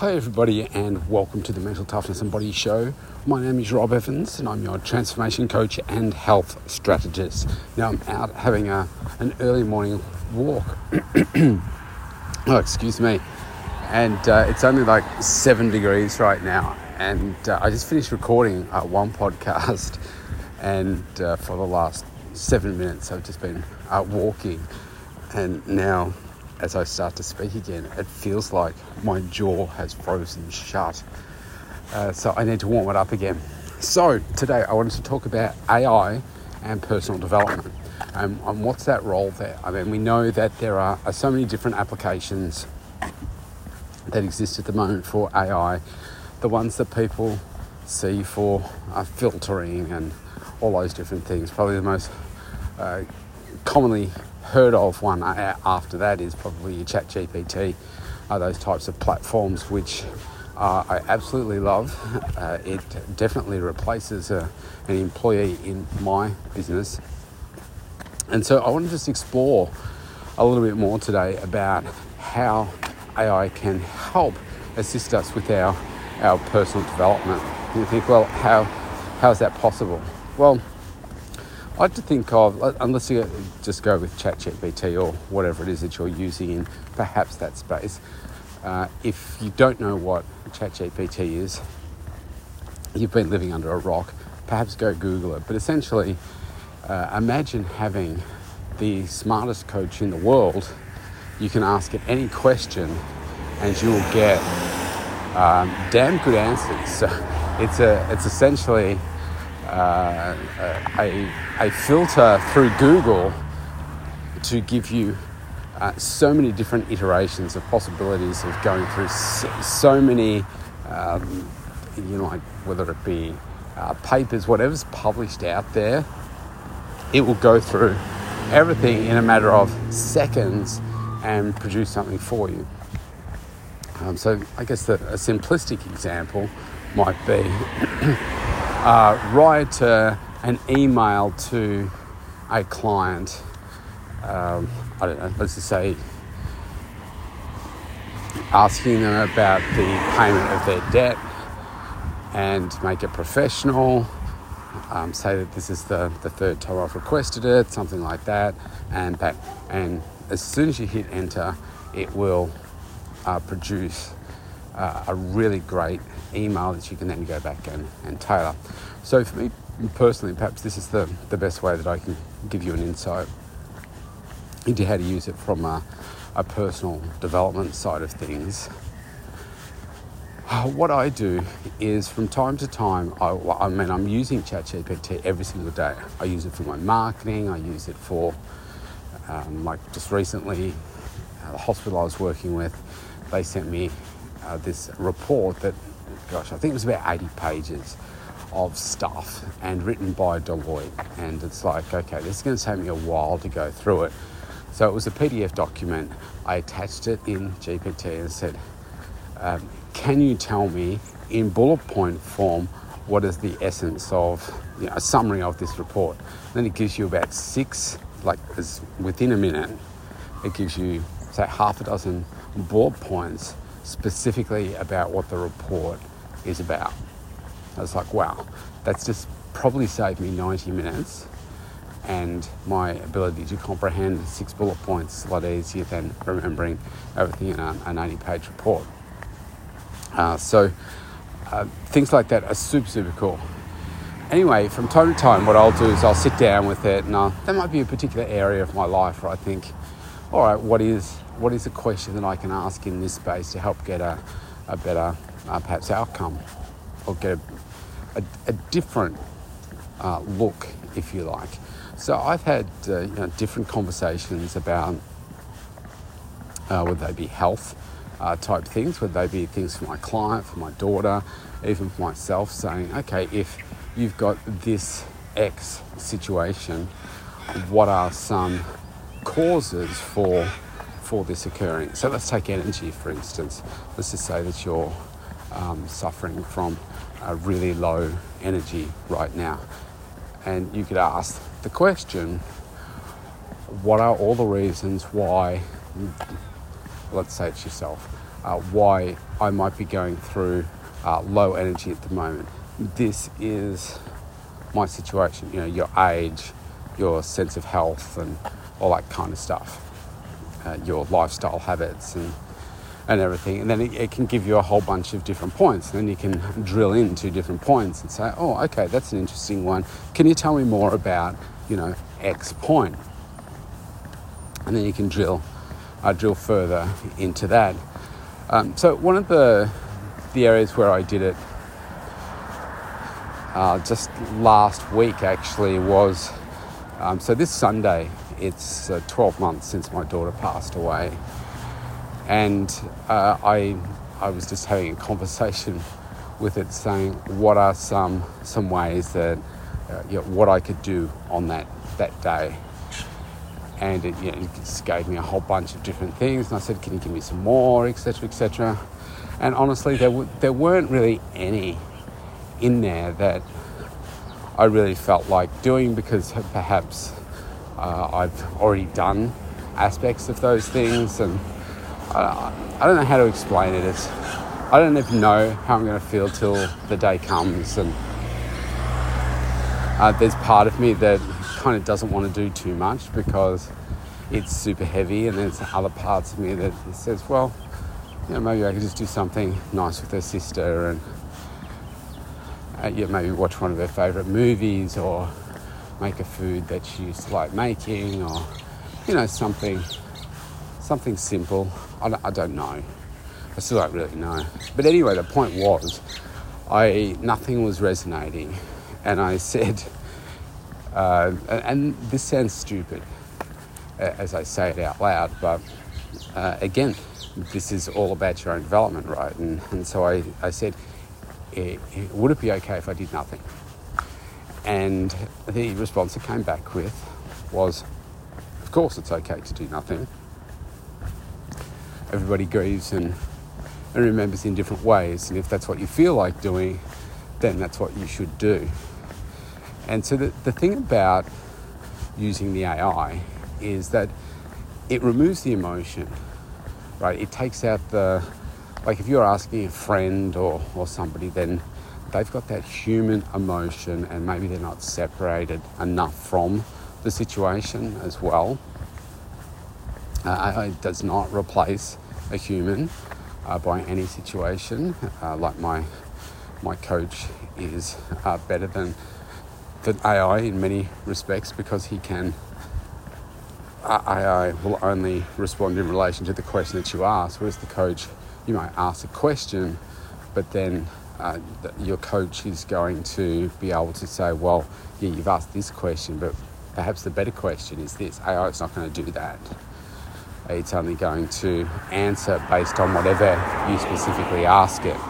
Hi everybody and welcome to the Mental Toughness and Body Show. My name is Rob Evans and I'm your transformation coach and health strategist. Now I'm out having an early morning walk. Oh, excuse me. And it's only like 7 degrees right now. And I just finished recording one podcast and for the last 7 minutes I've just been walking. And now as I start to speak again, it feels like my jaw has frozen shut. So I need to warm it up again. So today I wanted to talk about AI and personal development. And what's that role there? I mean, we know that there are so many different applications that exist at the moment for AI. The ones that people see for filtering and all those different things. Probably the most commonly heard of one after that is probably your ChatGPT, those types of platforms which I absolutely love. It definitely replaces an employee in my business. And so I want to just explore a little bit more today about how AI can help assist us with our personal development. And you think, well, how is that possible? Well, I like to think of, unless you just go with ChatGPT or whatever it is that you're using in perhaps that space. If you don't know what ChatGPT is, you've been living under a rock, perhaps go Google it. But essentially, imagine having the smartest coach in the world. You can ask it any question and you will get damn good answers. So it's essentially a filter through Google to give you so many different iterations of possibilities of going through so many, like whether it be papers, whatever's published out there, it will go through everything in a matter of seconds and produce something for you. So I guess a simplistic example might be write an email to a client, I don't know, let's just say asking them about the payment of their debt and make it professional, say that this is the third time I've requested it, something like that, and back. And as soon as you hit enter, it will produce a really great email that you can then go back and tailor. So for me personally, perhaps this is the best way that I can give you an insight into how to use it from a personal development side of things. What I do is from time to time, I'm using ChatGPT every single day. I use it for my marketing. I use it for, like just recently, the hospital I was working with, they sent me this report that, I think it was about 80 pages of stuff and written by Deloitte. And it's like, okay, this is going to take me a while to go through it. So it was a PDF document. I attached it in GPT and said, can you tell me in bullet point form what is the essence of, a summary of this report? And then it gives you about 6, within a minute, it gives you, say, half a dozen bullet points specifically about what the report is about. I was like, wow, that's just probably saved me 90 minutes and my ability to comprehend 6 bullet points a lot easier than remembering everything in an 80-page report. So things like that are super, super cool. Anyway, from time to time, what I'll do is I'll sit down with it and there might be a particular area of my life where I think, all right, what is a question that I can ask in this space to help get a better perhaps outcome or get a different look, if you like. So I've had different conversations about whether they be health type things, whether they be things for my client, for my daughter, even for myself, saying, okay, if you've got this X situation, what are some causes for this occurring? So let's take energy, for instance. Let's just say that you're suffering from a really low energy right now. And you could ask the question, what are all the reasons why, let's say it's yourself, why I might be going through low energy at the moment. This is my situation, your age, your sense of health and all that kind of stuff, your lifestyle habits and everything. And then it can give you a whole bunch of different points. And then you can drill into different points and say, oh, okay, that's an interesting one. Can you tell me more about, X point? And then you can drill further into that. So one of the areas where I did it just last week actually was, so this Sunday, it's 12 months since my daughter passed away. And I was just having a conversation with it, saying what are some ways that what I could do on that day. And it just gave me a whole bunch of different things. And I said, can you give me some more, etc., etc. And honestly, there weren't really any in there that I really felt like doing, because perhaps I've already done aspects of those things, and I don't know how to explain it. I don't even know how I'm going to feel till the day comes, and there's part of me that kind of doesn't want to do too much because it's super heavy, and there's other parts of me that says, well, maybe I could just do something nice with her sister, and maybe watch one of her favourite movies, or make a food that she used to like making, or something simple. I don't know. I still don't really know. But anyway, the point was, nothing was resonating, and I said, and this sounds stupid as I say it out loud, but again, this is all about your own development, right? And so I said, would it be okay if I did nothing? And the response it came back with was, of course it's okay to do nothing. Everybody grieves and remembers in different ways, and if that's what you feel like doing, then that's what you should do. And so the thing about using the AI is that it removes the emotion, right? It takes out like if you're asking a friend or somebody, then they've got that human emotion, and maybe they're not separated enough from the situation as well. AI does not replace a human by any situation. Like my coach is better than AI in many respects, because he can. AI will only respond in relation to the question that you ask, whereas the coach, you might ask a question, but then your coach is going to be able to say, well, yeah, you've asked this question, but perhaps the better question is this. AI is not going to do that. It's only going to answer based on whatever you specifically ask it.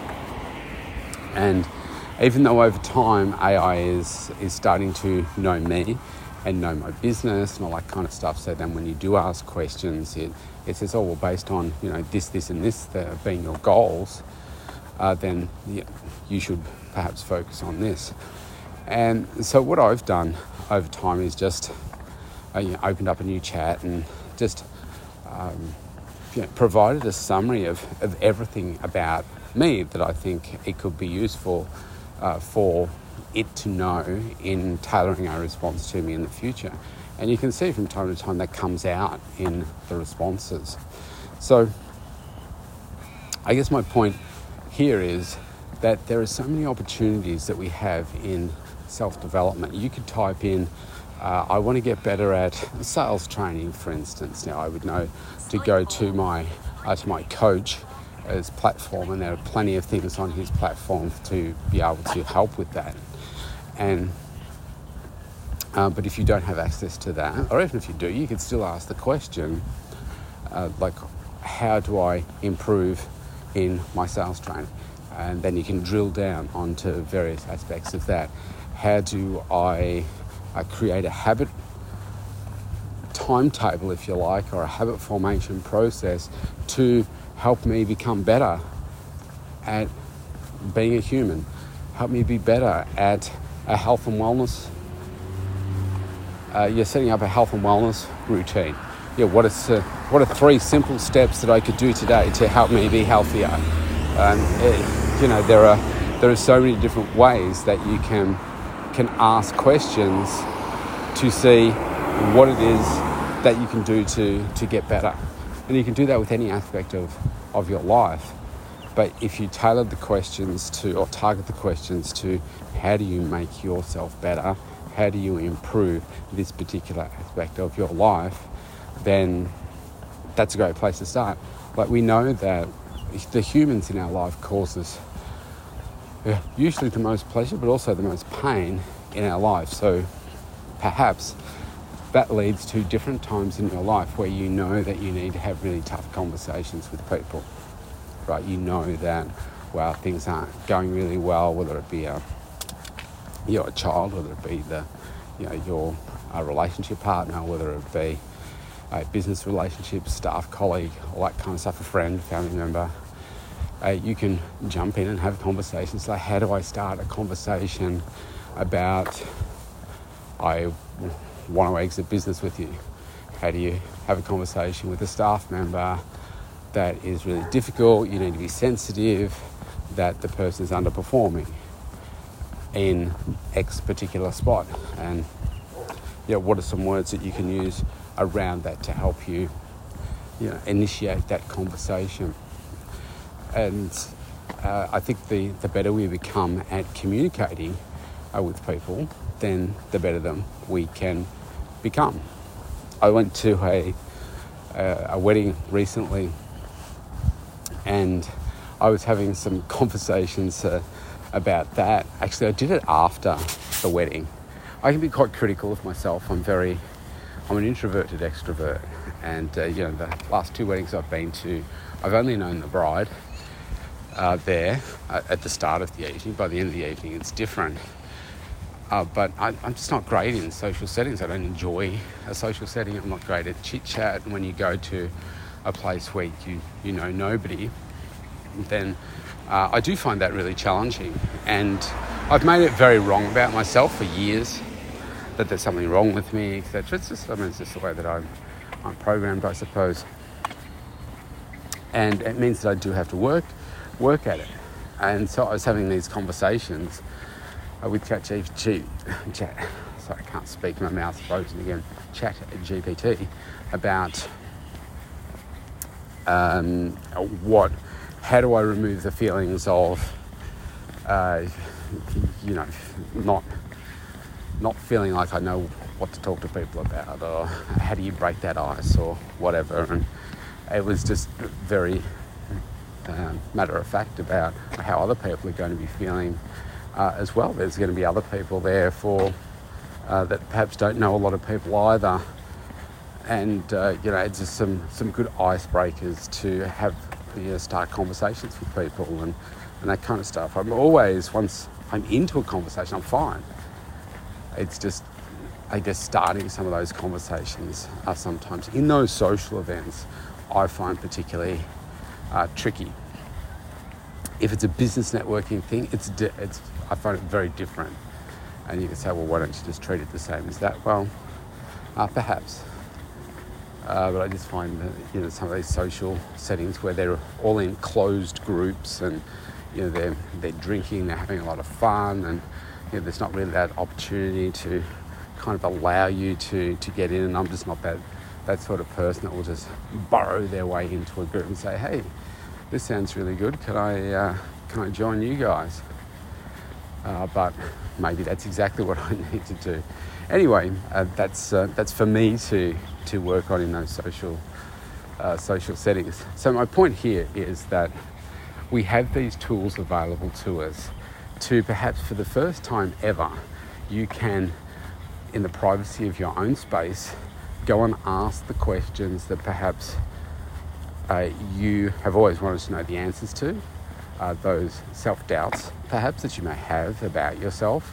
And even though over time AI is starting to know me and know my business and all that kind of stuff, so then when you do ask questions, it says, oh, well, based on this and this being your goals, then you should perhaps focus on this. And so what I've done over time is just opened up a new chat and just provided a summary of everything about me that I think it could be useful for it to know in tailoring a response to me in the future. And you can see from time to time that comes out in the responses. So I guess my point here is that there are so many opportunities that we have in self-development. You could type in, I want to get better at sales training, for instance. Now I would know to go to my coach as platform, and there are plenty of things on his platform to be able to help with that. And but if you don't have access to that, or even if you do, you can still ask the question, like, how do I improve in my sales training? And then you can drill down onto various aspects of that. How do I create a habit timetable, if you like, or a habit formation process to help me become better at being a human, help me be better at a health and wellness. You're setting up a health and wellness routine. what are 3 simple steps that I could do today to help me be healthier? There are so many different ways that you can ask questions to see what it is that you can do to get better. And you can do that with any aspect of your life. But if you tailor the questions or target the questions to how do you make yourself better, how do you improve this particular aspect of your life, then that's a great place to start. Like, we know that the humans in our life cause us usually the most pleasure, but also the most pain in our life. So perhaps that leads to different times in your life where you know that you need to have really tough conversations with people, right? You know that, well, things aren't going really well, whether it be a child, whether it be your relationship partner, whether it be a business relationship, staff, colleague, all that kind of stuff, a friend, family member. You can jump in and have conversations like, how do I start a conversation about I want to exit business with you? How do you have a conversation with a staff member that is really difficult? You need to be sensitive that the person is underperforming in X particular spot. And what are some words that you can use around that to help you, initiate that conversation? And I think the better we become at communicating with people, then the better them we can become. I went to a wedding recently, and I was having some conversations about that. Actually, I did it after the wedding. I can be quite critical of myself. I'm an introverted extrovert, and the last 2 weddings I've been to, I've only known the bride there at the start of the evening. By the end of the evening, it's different. But I'm just not great in social settings. I don't enjoy a social setting. I'm not great at chit-chat. And when you go to a place where you know nobody, then I do find that really challenging. And I've made it very wrong about myself for years, that there's something wrong with me, etc. It's just the way that I'm programmed, I suppose. And it means that I do have to work at it. And so I was having these conversations with ChatGPT, sorry, I can't speak, my mouth's frozen again, ChatGPT, about how do I remove the feelings of, not feeling like I know what to talk to people about, or how do you break that ice, or whatever. And it was just very matter of fact about how other people are going to be feeling as well. There's going to be other people there that perhaps don't know a lot of people either, and it's just some good icebreakers to have, start conversations with people and that kind of stuff. I'm always, once I'm into a conversation, I'm fine. It's just, I guess, starting some of those conversations are sometimes in those social events I find particularly tricky. If it's a business networking thing, I find it very different. And you can say, well, why don't you just treat it the same as that? Well, perhaps. But I just find that, some of these social settings where they're all in closed groups and, they're drinking, they're having a lot of fun, and there's not really that opportunity to kind of allow you to get in. And I'm just not that sort of person that will just burrow their way into a group and say, hey, this sounds really good. Can I join you guys? But maybe that's exactly what I need to do. Anyway, that's for me to work on in those social settings. So my point here is that we have these tools available to us to, perhaps for the first time ever, you can, in the privacy of your own space, go and ask the questions that perhaps you have always wanted to know the answers to, those self-doubts perhaps that you may have about yourself,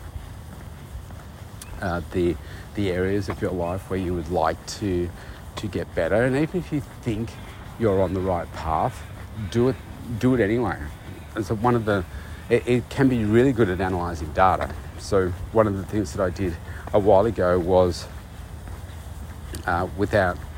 the areas of your life where you would like to get better. And even if you think you're on the right path, do it anyway. And so it can be really good at analysing data. So one of the things that I did a while ago was, without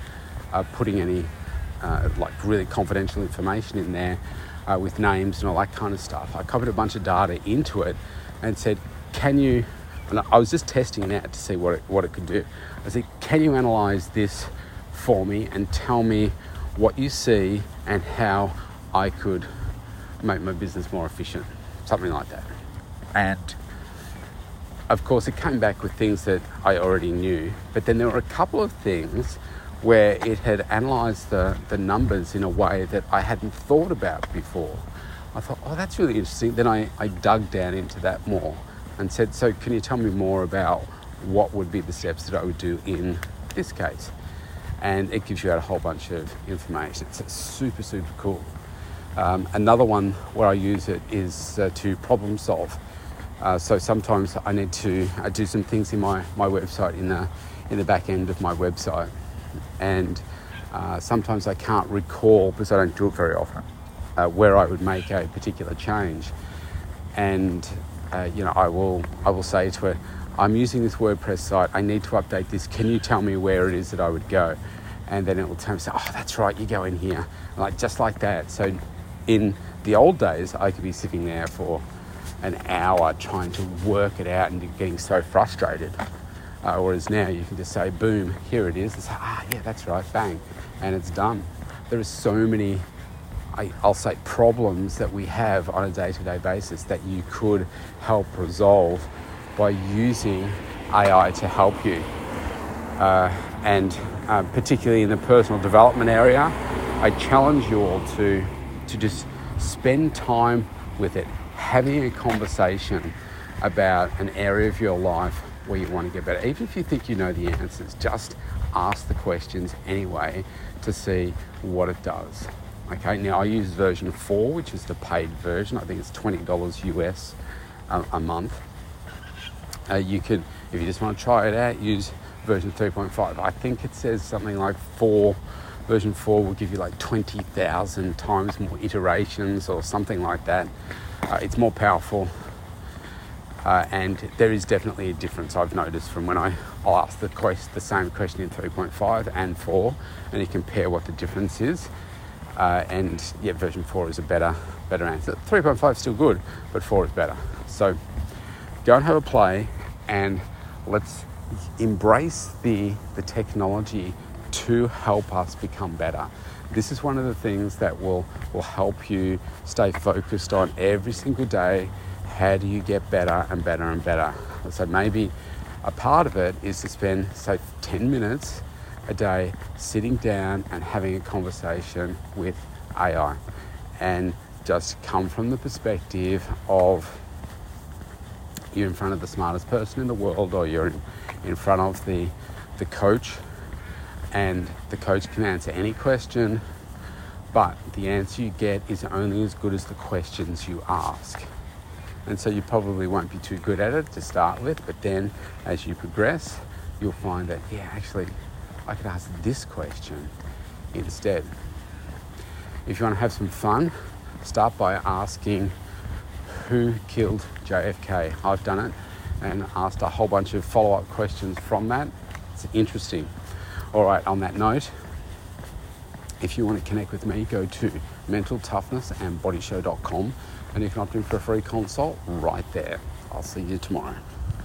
putting any like really confidential information in there with names and all that kind of stuff. I copied a bunch of data into it and said, can you, and I was just testing it out to see what it could do. I said, can you analyze this for me and tell me what you see and how I could make my business more efficient? Something like that. And of course it came back with things that I already knew, but then there were a couple of things where it had analysed the numbers in a way that I hadn't thought about before. I thought, oh, that's really interesting. Then I dug down into that more and said, so can you tell me more about what would be the steps that I would do in this case? And it gives you out a whole bunch of information. It's super, super cool. Another one where I use it is to problem solve. So sometimes I need to do some things in my website, in the back end of my website. And sometimes I can't recall, because I don't do it very often, where I would make a particular change. And I will say to it, I'm using this WordPress site, I need to update this, can you tell me where it is that I would go? And then it will tell me, oh, that's right, you go in here, like just like that. So in the old days, I could be sitting there for an hour trying to work it out and getting so frustrated. Whereas now you can just say, boom, here it is. It's, yeah, that's right, bang, and it's done. There are so many, I'll say, problems that we have on a day-to-day basis that you could help resolve by using AI to help you. And particularly in the personal development area, I challenge you all to just spend time with it, having a conversation about an area of your life where you want to get better. Even if you think you know the answers, just ask the questions anyway to see what it does. Okay, now I use version 4, which is the paid version. I think it's $20 US a month. You could, if you just want to try it out, use version 3.5. I think it says something like version 4 will give you like 20,000 times more iterations or something like that. It's more powerful. And there is definitely a difference I've noticed from when I'll ask the same question in 3.5 and 4, and you compare what the difference is. And yeah, version 4 is a better answer. 3.5 is still good, but 4 is better. So go and have a play, and let's embrace the technology to help us become better. This is one of the things that will help you stay focused on every single day. How do you get better and better and better? So maybe a part of it is to spend, say, 10 minutes a day sitting down and having a conversation with AI, and just come from the perspective of you're in front of the smartest person in the world, or you're in front of the coach, and the coach can answer any question, but the answer you get is only as good as the questions you ask. And so you probably won't be too good at it to start with, but then as you progress, you'll find that, yeah, actually, I could ask this question instead. If you want to have some fun, start by asking, who killed JFK? I've done it and asked a whole bunch of follow-up questions from that. It's interesting. All right, on that note, if you want to connect with me, go to mentaltoughnessandbodyshow.com and you can opt in for a free consult right there. I'll see you tomorrow.